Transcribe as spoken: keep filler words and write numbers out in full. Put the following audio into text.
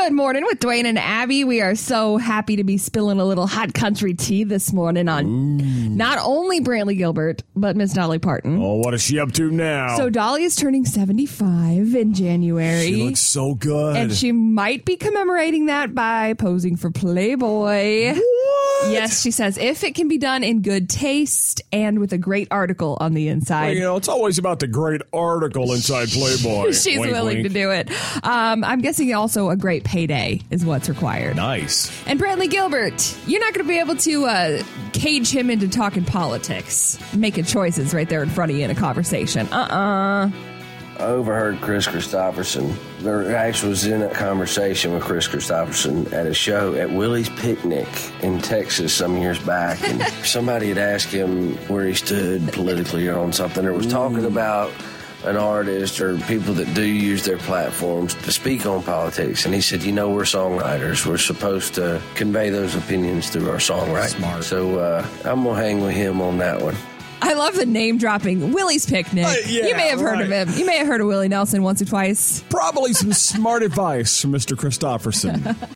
Good morning with Dwayne and Abby. We are so happy to be spilling a little hot country tea this morning on Ooh. Not only Brantley Gilbert, but Miss Dolly Parton. Oh, what is she up to now? So Dolly is turning seventy-five in January. She looks so good. And she might be commemorating that by posing for Playboy. What? Yes, she says, if it can be done in good taste and with a great article on the inside. Well, you know, it's always about the great article inside Playboy. She's wink, willing wink. to do it. Um, I'm guessing also a great payday is what's required. Nice. And Brantley Gilbert, you're not going to be able to uh, cage him into talking politics, making choices right there in front of you in a conversation. Uh-uh. I overheard Chris Christopherson, or actually was in a conversation with Chris Christopherson at a show at Willie's Picnic in Texas some years back. And somebody had asked him where he stood politically or on something, or was talking about an artist or people that do use their platforms to speak on politics. And he said, you know, we're songwriters. We're supposed to convey those opinions through our songwriting. Smart. So uh, I'm going to hang with him on that one. I love the name dropping. Willie's Picnic. Uh, yeah, you may have heard right. of him. You may have heard of Willie Nelson once or twice. Probably some smart advice from Mister Christopherson.